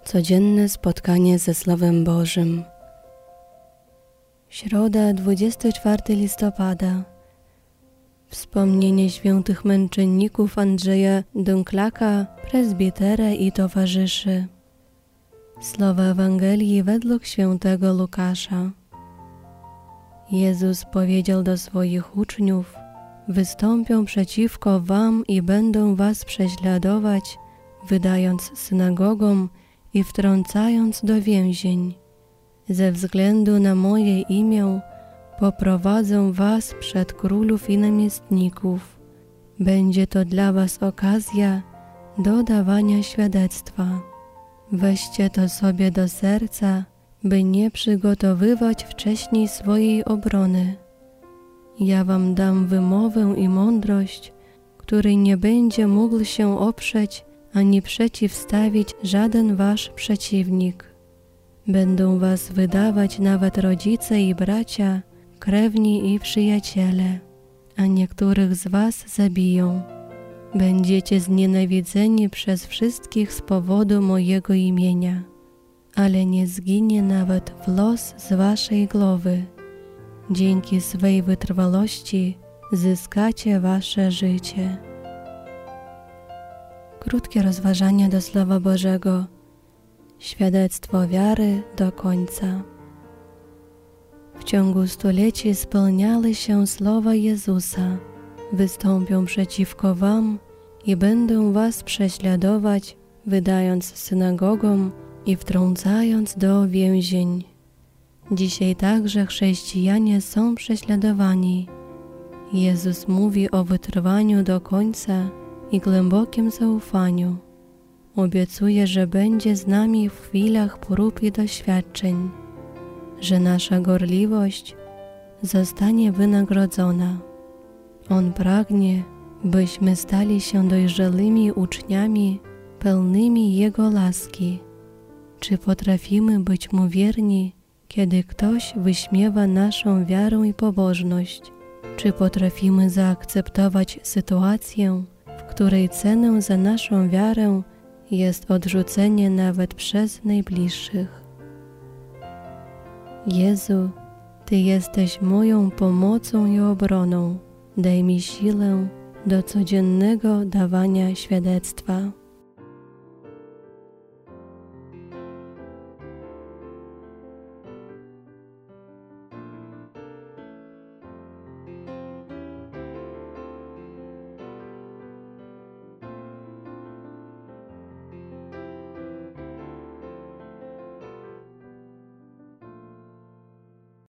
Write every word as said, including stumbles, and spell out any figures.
Codzienne spotkanie ze Słowem Bożym. Środa, dwudziestego czwartego listopada. Wspomnienie świętych męczenników Andrzeja Dąklaka, prezbitera i towarzyszy. Słowa Ewangelii według świętego Łukasza. Jezus powiedział do swoich uczniów: wystąpią przeciwko wam i będą was prześladować, wydając synagogom i wtrącając do więzień. Ze względu na moje imię poprowadzą was przed królów i namiestników. Będzie to dla was okazja do dawania świadectwa. Weźcie to sobie do serca, by nie przygotowywać wcześniej swojej obrony. Ja wam dam wymowę i mądrość, której nie będzie mógł się oprzeć ani przeciwstawić żaden wasz przeciwnik. Będą was wydawać nawet rodzice i bracia, krewni i przyjaciele, a niektórych z was zabiją. Będziecie znienawidzeni przez wszystkich z powodu mojego imienia, ale nie zginie nawet włos z waszej głowy. Dzięki swej wytrwałości zyskacie wasze życie. Krótkie rozważania do Słowa Bożego. Świadectwo wiary do końca. W ciągu stuleci spełniały się słowa Jezusa: wystąpią przeciwko wam i będą was prześladować, wydając synagogom i wtrącając do więzień. Dzisiaj także chrześcijanie są prześladowani. Jezus mówi o wytrwaniu do końca i głębokim zaufaniu. Obiecuje, że będzie z nami w chwilach prób i doświadczeń, że nasza gorliwość zostanie wynagrodzona. On pragnie, byśmy stali się dojrzałymi uczniami, pełnymi Jego łaski. Czy potrafimy być Mu wierni, kiedy ktoś wyśmiewa naszą wiarę i pobożność? Czy potrafimy zaakceptować sytuację, w której ceną za naszą wiarę jest odrzucenie nawet przez najbliższych? Jezu, Ty jesteś moją pomocą i obroną. Daj mi siłę do codziennego dawania świadectwa.